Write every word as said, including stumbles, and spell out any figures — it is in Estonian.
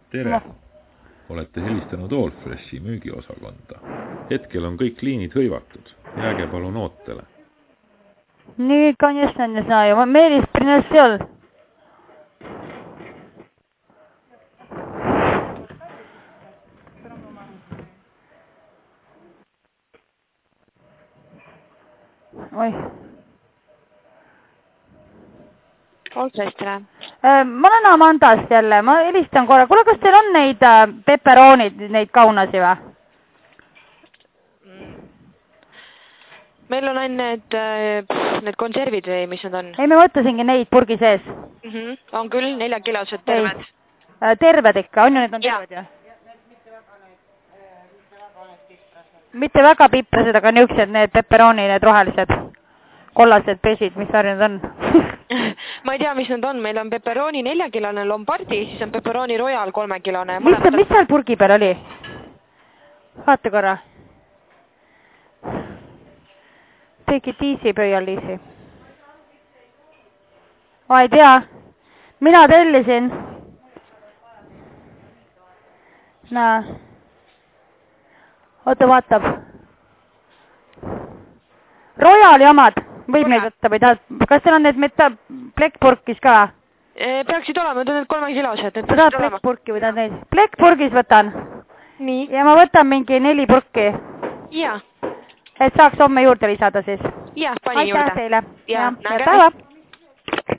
tere! No. Olete helistanud Allfreshi müügiosakonda. Hetkel on kõik liinid hõivatud. Jääge palun ootele. Nii, конечно, не знаю. Meelis приносил. Oi. Allfreshile. Ma olen Amandast jälle. Ma helistan korra. Kuule, kas teil on neid pepperoonid, neid kaunasi või? Meil on ainult need, need konservid või mis need on? Ei, me mõtlesingi neid purgi sees. Mm -hmm. On küll neljakilosed terved. Ei. Terved ikka, on ju need on terved ju? Mitte väga piprased, aga niisugused need pepperooni, need rohelised, kollased pesid, mis värvi need on? Ma ei tea, mis need on. Meil on pepperoni neljakilone Lombardi, siis on pepperoni Royal kolmekilone. Mis, ta, mis seal purgi peal oli? Vaata korra. Take it easy, pöial-liisi. Ma ei tea. Mina tellisin. Näe. Oota, vaatab. Royal jamad. Võib neid võtta või tahad? Kas teil on need meta plekpurkis ka? Peaksid olema, need on need kolmekilosed. Sa tahad plekpurki või tahad neid? Plekpurgis võtan. Nii. Ja ma võtan mingi neli purki. Jaa. Et saaks homme juurde lisada siis. Jah, pani juurde. Aitäh teile. Ja, ja päeva.